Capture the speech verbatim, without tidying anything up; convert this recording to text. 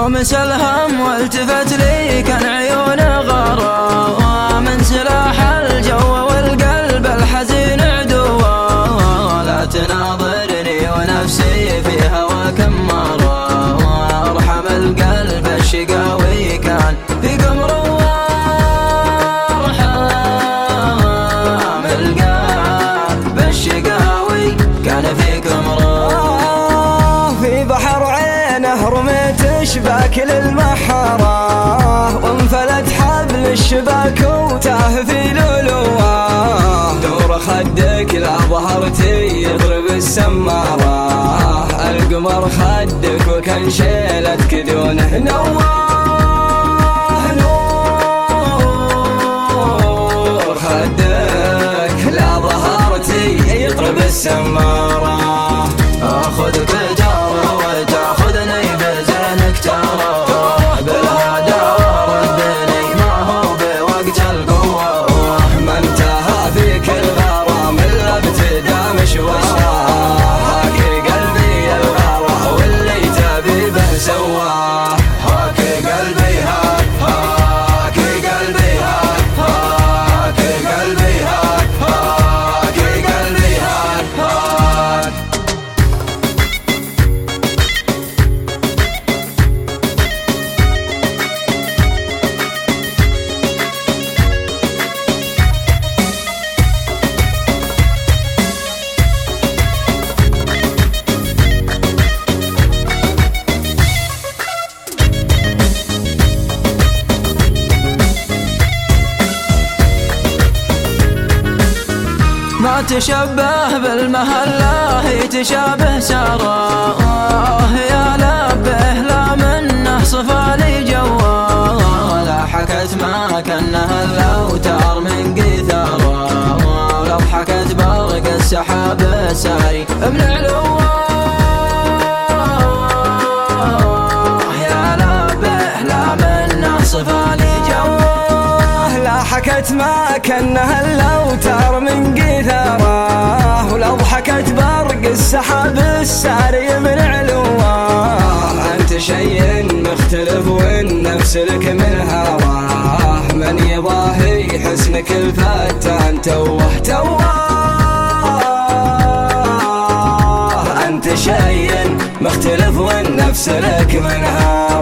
ومس الهم والتفت لي كان عيونه غارة، من سلاح الجو والقلب الحزين عدوة. لا تناظرني ونفسي في هواك أمارة، وارحم القلب الشقاوي كان في قمر. وارحم القلب الشقاوي كان في قمر. في بحر عينه رميت شباك للمحارة، وانفلت حبل الشباك وتاه في لؤلؤه. دور خدك لا ظهرتي يضرب السمارة، القمر خدك وكان شيلتك دونه نواه. نور خدك لا ظهرتي يضرب السمارة. اخذك جارة وتاخذني بزينك ترى، بالهدى وردني ما هو بوقت القوة. ما انتهى فيك الغرام الا ابتدى مشواره، هاكي قلبي الغرام واللي تبي به سواه. هاكي قلبي هاك هاكي قلبي هاك هاكي قلبي هاك هاكي قلبي هاك هاك. ما تشبه بالمهلة تشابه سارة، يا لبه لا منه صفالي جوا. لا حكت ما كانها الاوتار من قيثارة، ولو حكت برق السحاب الساري من علوه. يا لبه لا منه صفالي جوا. حكت ما كانها الاوتار من قيثاره، ولو ضحكت برق السحاب الساري من علوه. انت شيء مختلف والنفس لك من هواه، من يضاهي حسنك الفتان توه توه. انت شيء مختلف والنفس لك من هواه.